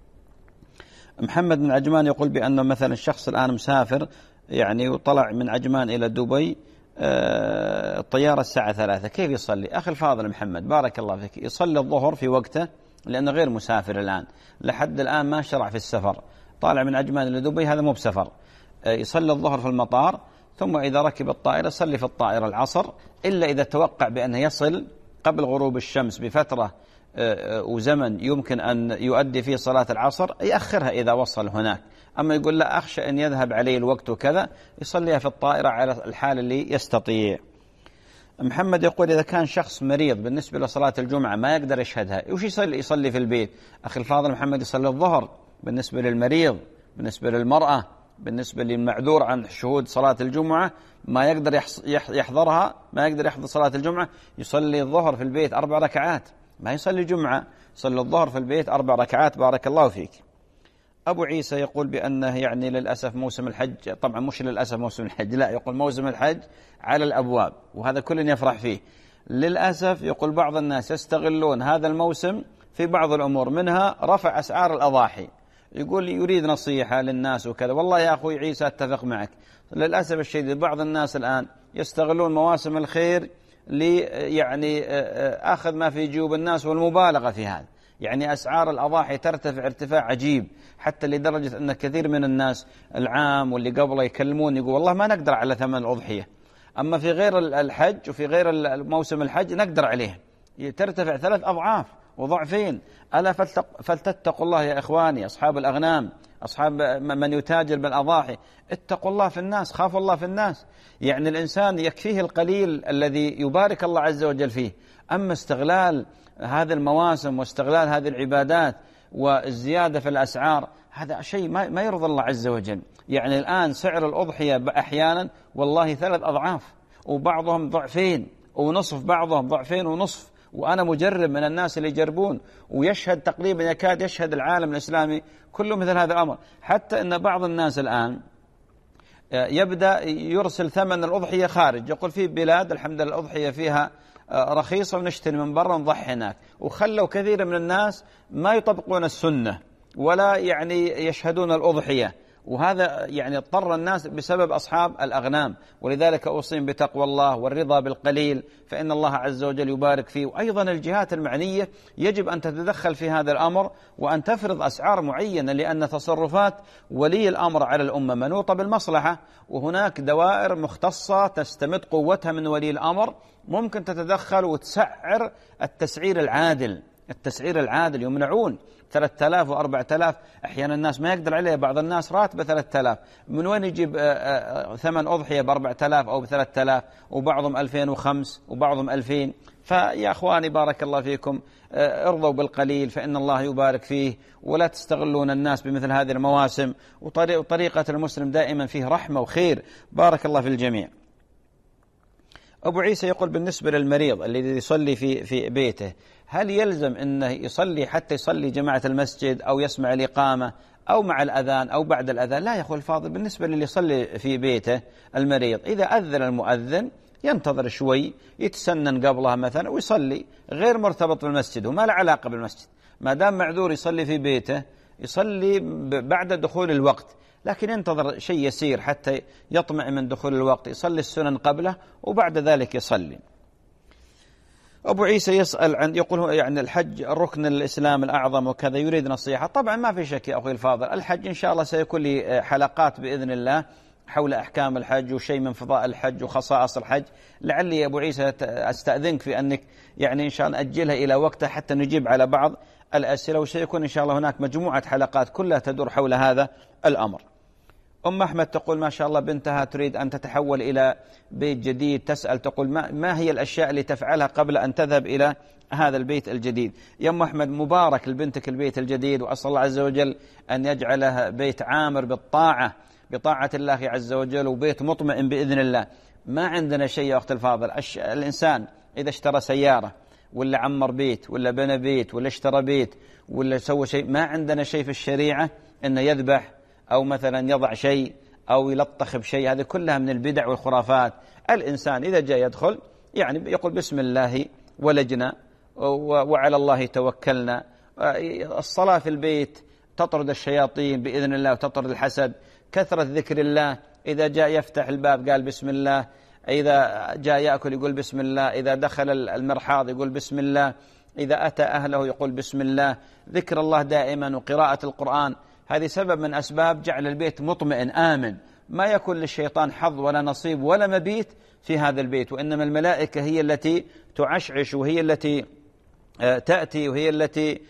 محمد من عجمان يقول بأنه مثلا الشخص الآن مسافر يعني وطلع من عجمان إلى دبي الطيارة الساعة ثلاثة، كيف يصلي؟ أخي الفاضل محمد بارك الله فيك، يصلي الظهر في وقته لأنه غير مسافر الآن، لحد الآن ما شرع في السفر، طالع من عجمان إلى دبي هذا مو بسفر، يصلي الظهر في المطار، ثم إذا ركب الطائرة يصلي في الطائرة العصر، إلا إذا توقع بأنه يصل قبل غروب الشمس بفترة وزمن يمكن أن يؤدي فيه صلاة العصر يأخرها إذا وصل هناك. أما يقول لا أخشى أن يذهب عليه الوقت وكذا يصليها في الطائرة على الحال اللي يستطيع. محمد يقول إذا كان شخص مريض بالنسبة لصلاة الجمعة ما يقدر يشهدها، وش يصلي؟ يصلي في البيت. أخي الفاضل محمد يصلي الظهر بالنسبة للمريض، بالنسبة للمرأة، بالنسبة للمعذور عن شهود صلاة الجمعة ما يقدر يحضرها، ما يقدر يحضر صلاة الجمعة، يصلي الظهر في البيت أربع ركعات، ما يصلي جمعة، يصلي الظهر في البيت أربع ركعات بارك الله فيك. أبو عيسى يقول بأنه يعني للأسف موسم الحج، طبعا مش للأسف موسم الحج، لا يقول موسم الحج على الأبواب وهذا كل يفرح فيه. للأسف يقول بعض الناس يستغلون هذا الموسم في بعض الأمور، منها رفع أسعار الأضاحي، يقول يريد نصيحة للناس وكذا. والله يا أخوي عيسى أتفق معك، للأسف الشديد بعض الناس الآن يستغلون مواسم الخير لي يعني أخذ ما في جيوب الناس والمبالغة في هذا، يعني أسعار الأضاحي ترتفع ارتفاع عجيب حتى لدرجة أن كثير من الناس العام واللي قبله يكلمون يقول والله ما نقدر على ثمن الأضحية، أما في غير الحج وفي غير موسم الحج نقدر عليه، ترتفع ثلاث أضعاف وضعفين. ألا فلتتقوا الله يا إخواني أصحاب الأغنام، أصحاب من يتاجر بالأضاحي، اتقوا الله في الناس، خافوا الله في الناس. يعني الإنسان يكفيه القليل الذي يبارك الله عز وجل فيه، أما استغلال هذه المواسم واستغلال هذه العبادات والزيادة في الأسعار هذا شيء ما يرضى الله عز وجل. يعني الآن سعر الأضحية أحيانا والله ثلاث أضعاف وبعضهم ضعفين ونصف، بعضهم ضعفين ونصف، وأنا مجرب من الناس اللي يجربون ويشهد تقريبا يكاد يشهد العالم الإسلامي كله مثل هذا الأمر، حتى أن بعض الناس الآن يبدأ يرسل ثمن الأضحية خارج، يقول في بلاد الحمد لله الأضحية فيها رخيصة ونشتري من برا ونضحي هناك، وخلوا كثير من الناس ما يطبقون السنة ولا يعني يشهدون الأضحية، وهذا يعني اضطر الناس بسبب أصحاب الأغنام. ولذلك أوصيهم بتقوى الله والرضا بالقليل فإن الله عز وجل يبارك فيه. وأيضا الجهات المعنية يجب أن تتدخل في هذا الأمر وأن تفرض أسعار معينة، لأن تصرفات ولي الأمر على الأمة منوطة بالمصلحة، وهناك دوائر مختصة تستمد قوتها من ولي الأمر ممكن تتدخل وتسعر التسعير العادل، التسعير العادل يمنعون ثلاثة آلاف وأربعة آلاف، أحيانا الناس ما يقدر عليه، بعض الناس راتبه ثلاثة آلاف، من وين يجيب ثمن أضحية بأربعة آلاف أو بثلاثة آلاف، وبعضهم ألفين وخمس وبعضهم ألفين. فيا أخواني بارك الله فيكم ارضوا بالقليل فإن الله يبارك فيه، ولا تستغلون الناس بمثل هذه المواسم، وطريقة المسلم دائما فيه رحمة وخير. بارك الله في الجميع. أبو عيسى يقول بالنسبة للمريض الذي يصلي في في بيته، هل يلزم أنه يصلي حتى يصلي جماعة المسجد أو يسمع الإقامة أو مع الأذان أو بعد الأذان؟ لا يا أخوي الفاضل، بالنسبة للي يصلي في بيته المريض إذا أذن المؤذن ينتظر شوي يتسنن قبلها مثلا ويصلي، غير مرتبط بالمسجد وما له علاقة بالمسجد، ما دام معذور يصلي في بيته يصلي بعد دخول الوقت، لكن ينتظر شيء يسير حتى يطمع من دخول الوقت، يصلي السنن قبله وبعد ذلك يصلي. أبو عيسى يسأل عن يقول يعني الحج ركن الإسلام الأعظم وكذا، يريد نصيحة. طبعا ما في شك يا أخوي الفاضل، الحج إن شاء الله سيكون لي حلقات بإذن الله حول أحكام الحج وشيء من فضائل الحج وخصائص الحج، لعلي يا أبو عيسى أستأذنك في أنك يعني إن شاء الله نأجلها إلى وقتها حتى نجيب على بعض الأسئلة، وسيكون إن شاء الله هناك مجموعة حلقات كلها تدور حول هذا الأمر. أم أحمد تقول ما شاء الله بنتها تريد أن تتحول إلى بيت جديد، تسأل تقول ما, ما هي الأشياء اللي تفعلها قبل أن تذهب إلى هذا البيت الجديد؟ يا أم أحمد مبارك لبنتك البيت الجديد، وأسأل الله عز وجل أن يجعله بيت عامر بالطاعة بطاعة الله عز وجل، وبيت مطمئن بإذن الله. ما عندنا شيء يا أخت الفاضل. الإنسان إذا اشترى سيارة ولا عمر بيت ولا بنى بيت ولا اشترى بيت ولا سوى شيء، ما عندنا شيء في الشريعة أنه يذبح أو مثلا يضع شيء أو يلطخ بشيء، هذه كلها من البدع والخرافات. الإنسان إذا جاء يدخل يعني يقول بسم الله ولجنا وعلى الله توكلنا. الصلاة في البيت تطرد الشياطين بإذن الله وتطرد الحسد. كثرة ذكر الله، إذا جاء يفتح الباب قال بسم الله، إذا جاء يأكل يقول بسم الله، إذا دخل المرحاض يقول بسم الله، إذا أتى أهله يقول بسم الله. ذكر الله دائما وقراءة القرآن، هذه سبب من أسباب جعل البيت مطمئن آمن، ما يكون للشيطان حظ ولا نصيب ولا مبيت في هذا البيت، وإنما الملائكة هي التي تعشعش وهي التي تأتي وهي التي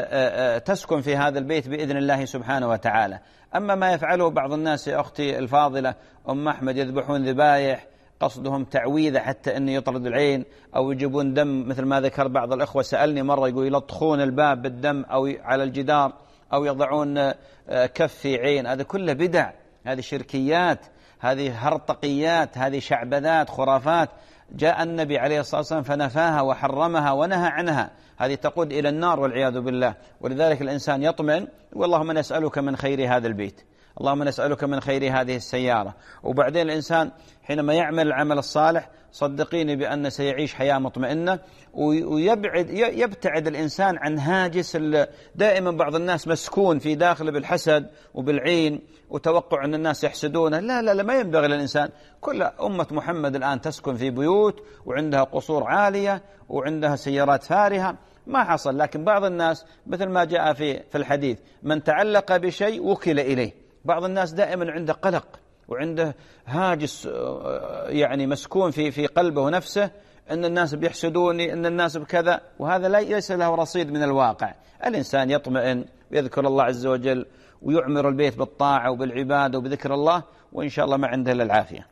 تسكن في هذا البيت بإذن الله سبحانه وتعالى. أما ما يفعله بعض الناس يا أختي الفاضلة أم أحمد، يذبحون ذبايح قصدهم تعويذة حتى أن يطرد العين، أو يجيبون دم مثل ما ذكر بعض الأخوة سألني مرة يقول يلطخون الباب بالدم أو على الجدار أو يضعون كف في عين. هذا كله بدع، هذه شركيات، هذه هرطقيات، هذه شعبذات خرافات. جاء النبي عليه الصلاة والسلام فنفاها وحرمها ونهى عنها، هذه تقود إلى النار والعياذ بالله. ولذلك الإنسان يطمئن، واللهم نسألك من خير هذا البيت، اللهم نسألك من خير هذه السيارة. وبعدين الإنسان حينما يعمل العمل الصالح صدقيني بأن سيعيش حياة مطمئنة، ويبعد يبتعد الإنسان عن هاجس. دائما بعض الناس مسكون في داخله بالحسد وبالعين وتوقع أن الناس يحسدونه. لا لا لا، ما ينبغي للإنسان. كل أمة محمد الآن تسكن في بيوت وعندها قصور عالية وعندها سيارات فارهة، ما حصل. لكن بعض الناس مثل ما جاء في في الحديث من تعلق بشيء وكل إليه. بعض الناس دائما عنده قلق وعنده هاجس، يعني مسكون في في قلبه ونفسه أن الناس بيحسدوني، أن الناس بكذا، وهذا ليس له رصيد من الواقع. الإنسان يطمئن ويذكر الله عز وجل ويعمر البيت بالطاعة وبالعبادة وبذكر الله، وإن شاء الله ما عنده إلا العافية.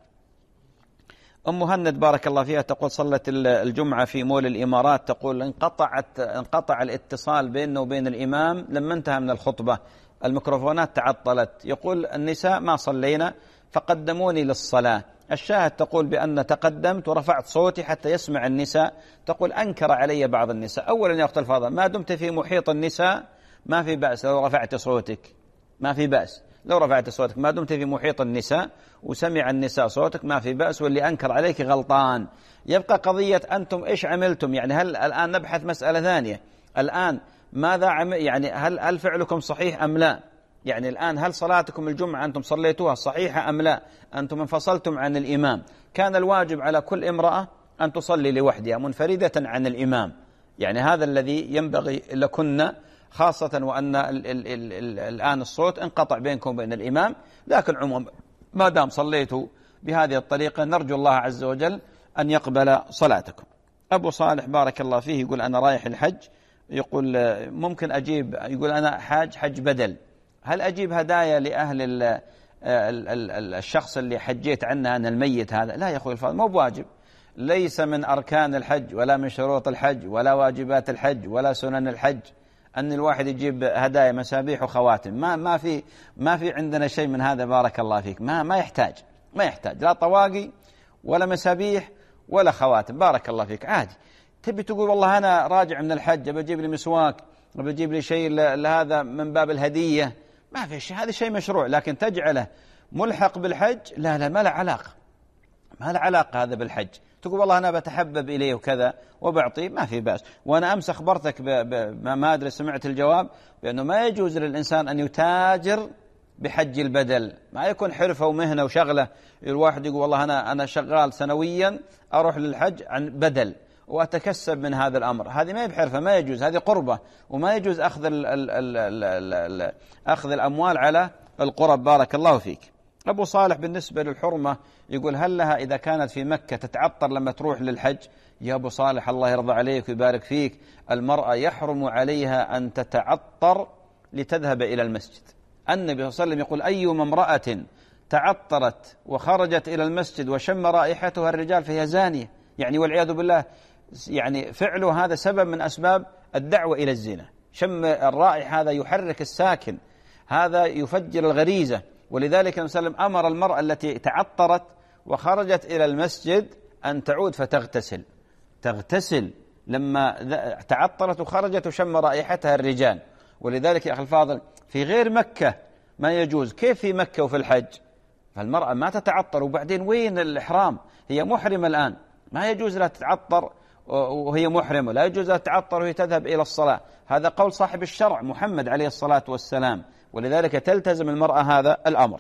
أم مهند بارك الله فيها تقول صلت الجمعة في مول الإمارات، تقول انقطعت انقطع الاتصال بيننا وبين الإمام لما انتهى من الخطبة، الميكروفونات تعطلت. يقول النساء ما صلينا فقدموني للصلاة. الشاهد تقول بأن تقدمت ورفعت صوتي حتى يسمع النساء. تقول أنكر علي بعض النساء. أولا يا أخت الفاضل، ما دمت في محيط النساء ما في بأس لو رفعت صوتك، ما في بأس لو رفعت صوتك، ما دمت في محيط النساء وسمع النساء صوتك ما في بأس، واللي أنكر عليك غلطان. يبقى قضية أنتم إيش عملتم، يعني هل الآن نبحث مسألة ثانية الآن ماذا عمل، يعني هل هل فعلكم صحيح أم لا؟ يعني الآن هل صلاتكم الجمعة أنتم صليتوها صحيحة أم لا؟ أنتم انفصلتم عن الإمام. كان الواجب على كل امرأة أن تصلي لوحدها منفردة عن الإمام، يعني هذا الذي ينبغي لكن، خاصة وأن ال ال ال ال الآن الصوت انقطع بينكم وبين الإمام. لكن عموما ما دام صليتوا بهذه الطريقة نرجو الله عز وجل أن يقبل صلاتكم. أبو صالح بارك الله فيه يقول أنا رايح الحج، يقول ممكن أجيب، يقول أنا حاج حج بدل، هل أجيب هدايا لأهل ال ال ال الشخص اللي حجيت عنه أنا الميت هذا؟ لا يا أخوي الفاضل، مو بواجب، ليس من أركان الحج ولا من شروط الحج ولا واجبات الحج ولا سنن الحج أن الواحد يجيب هدايا مسابيح وخواتم. ما ما في ما في عندنا شيء من هذا بارك الله فيك. ما ما يحتاج ما يحتاج لا طواقي ولا مسابيح ولا خواتم بارك الله فيك. عادي تبي تقول والله أنا راجع من الحج بجيب لي مسواك بجيب لي شيء لهذا من باب الهدية، ما في شيء، هذا شيء مشروع. لكن تجعله ملحق بالحج لا لا ما له علاقة، ما له علاقة هذا بالحج. تقول والله أنا بتحبب إليه وكذا وبعطيه، ما في بأس. وأنا أمس أخبرتك ما أدري سمعت الجواب بأنه ما يجوز للإنسان أن يتاجر بحج البدل، ما يكون حرفة ومهنة وشغلة. الواحد يقول والله أنا أنا شغال سنويا أروح للحج عن بدل وأتكسب من هذا الأمر، هذه ما هي بحرفة، ما يجوز، هذه قربة، وما يجوز أخذ ال ال ال ال ال أخذ الأموال على القرب بارك الله فيك. أبو صالح بالنسبة للحرمة يقول هل لها إذا كانت في مكة تتعطر لما تروح للحج؟ يا أبو صالح الله يرضى عليك ويبارك فيك، المرأة يحرم عليها أن تتعطر لتذهب إلى المسجد. النبي صلى الله عليه وسلم يقول أيما امرأة تعطرت وخرجت إلى المسجد وشم رائحتها الرجال فهي زانية، يعني والعياذ بالله، يعني فعله هذا سبب من أسباب الدعوة إلى الزنا. شم الرائحة هذا يحرك الساكن، هذا يفجر الغريزة. ولذلك النبي صلى الله عليه وسلم أمر المرأة التي تعطرت وخرجت إلى المسجد أن تعود فتغتسل، تغتسل لما تعطرت وخرجت وشم رائحتها الرجال. ولذلك يا أخي الفاضل في غير مكة ما يجوز، كيف في مكة وفي الحج؟ فالمرأة ما تتعطر، وبعدين وين الإحرام؟ هي محرمة الآن، ما يجوز لها تتعطر وهي محرمة، لا يجوز لها تتعطر وهي تذهب إلى الصلاة. هذا قول صاحب الشرع محمد عليه الصلاة والسلام، ولذلك تلتزم المرأة هذا الأمر.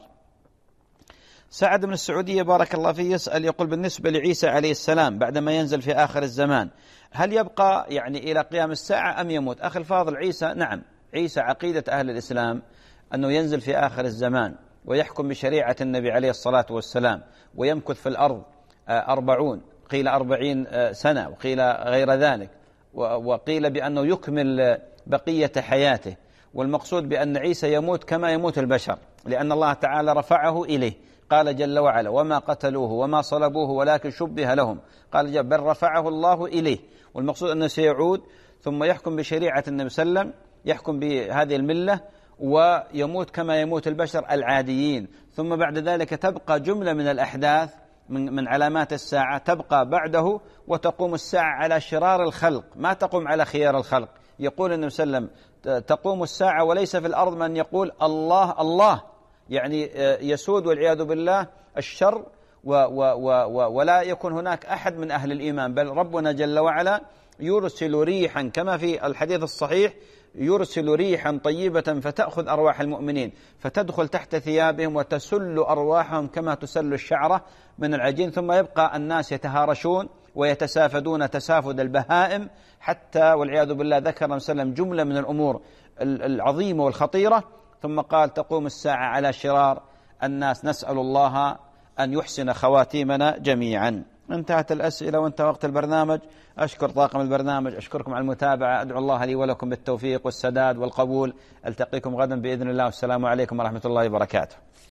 سعد من السعودية بارك الله فيه يسأل، يقول بالنسبة لعيسى عليه السلام بعدما ينزل في آخر الزمان هل يبقى يعني إلى قيام الساعة أم يموت؟ أخي الفاضل عيسى نعم، عيسى عقيدة أهل الإسلام أنه ينزل في آخر الزمان ويحكم بشريعة النبي عليه الصلاة والسلام ويمكث في الأرض أربعون، قيل أربعين سنة وقيل غير ذلك، وقيل بأنه يكمل بقية حياته. والمقصود بأن عيسى يموت كما يموت البشر، لأن الله تعالى رفعه إليه، قال جل وعلا وما قتلوه وما صلبوه ولكن شبه لهم، قال جل بل رفعه الله إليه. والمقصود أنه سيعود ثم يحكم بشريعة النبي صلى الله عليه وسلم، يحكم بهذه الملة ويموت كما يموت البشر العاديين. ثم بعد ذلك تبقى جملة من الأحداث من, من علامات الساعة تبقى بعده، وتقوم الساعة على شرار الخلق ما تقوم على خيار الخلق. يقول النبي صلى الله عليه وسلم تقوم الساعة وليس في الأرض من يقول الله الله، يعني يسود والعياذ بالله الشر و و و ولا يكون هناك أحد من أهل الإيمان، بل ربنا جل وعلا يرسل ريحا كما في الحديث الصحيح، يرسل ريحا طيبة فتأخذ أرواح المؤمنين فتدخل تحت ثيابهم وتسل أرواحهم كما تسل الشعرة من العجين، ثم يبقى الناس يتهارشون ويتسافدون تسافد البهائم، حتى والعياذ بالله ذكر النبي صلى الله عليه وسلم جملة من الأمور العظيمة والخطيرة، ثم قال تقوم الساعة على شرار الناس، نسأل الله أن يحسن خواتيمنا جميعا. انتهت الأسئلة وانتهى وقت البرنامج. أشكر طاقم البرنامج، أشكركم على المتابعة، أدعو الله لي ولكم بالتوفيق والسداد والقبول. ألتقيكم غدا بإذن الله، والسلام عليكم ورحمة الله وبركاته.